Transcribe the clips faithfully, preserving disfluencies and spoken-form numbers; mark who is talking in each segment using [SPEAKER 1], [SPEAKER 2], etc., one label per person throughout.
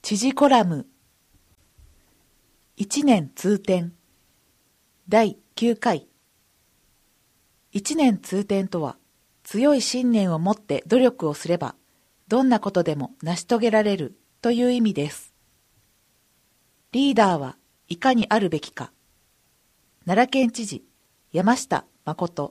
[SPEAKER 1] 知事コラム一年通典だいきゅうかい。一年通典とは、強い信念を持って努力をすれば、どんなことでも成し遂げられるという意味です。リーダーはいかにあるべきか。奈良県知事、山下誠。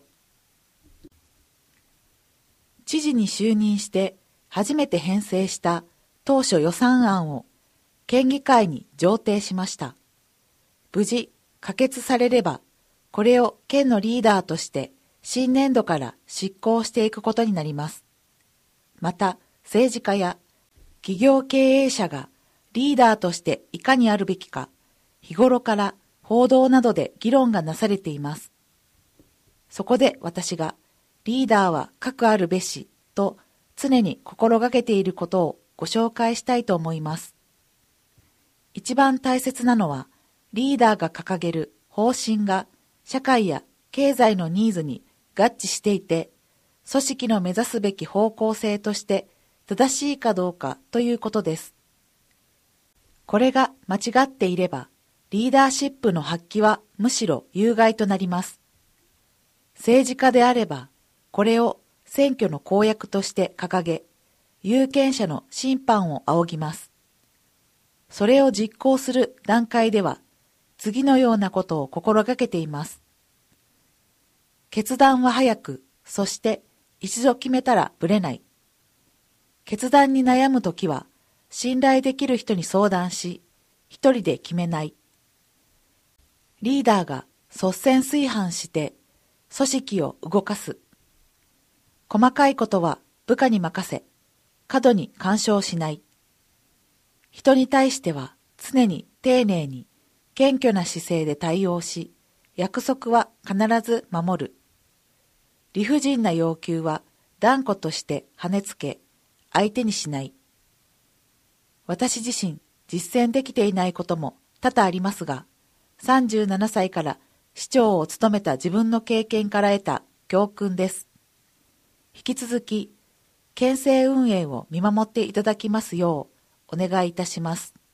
[SPEAKER 1] 知事に就任して初めて編成した当初予算案を県議会に上呈しました。無事可決されれば、これを県のリーダーとして新年度から執行していくことになります。また、政治家や企業経営者がリーダーとしていかにあるべきか、日頃から報道などで議論がなされています。そこで私が、リーダーはかくあるべしと常に心がけていることをご紹介したいと思います。一番大切なのは、リーダーが掲げる方針が社会や経済のニーズに合致していて、組織の目指すべき方向性として正しいかどうかということです。これが間違っていれば、リーダーシップの発揮はむしろ有害となります。政治家であれば、これを選挙の公約として掲げ、有権者の審判を仰ぎます。それを実行する段階では、次のようなことを心がけています。決断は早く、そして一度決めたらぶれない。決断に悩むときは、信頼できる人に相談し、一人で決めない。リーダーが率先垂範して、組織を動かす。細かいことは部下に任せ、過度に干渉しない。人に対しては常に丁寧に、謙虚な姿勢で対応し、約束は必ず守る。理不尽な要求は断固として跳ねつけ、相手にしない。私自身実践できていないことも多々ありますが、さんじゅうななさいから市長を務めた自分の経験から得た教訓です。引き続き、県政運営を見守っていただきますようお願いいたします。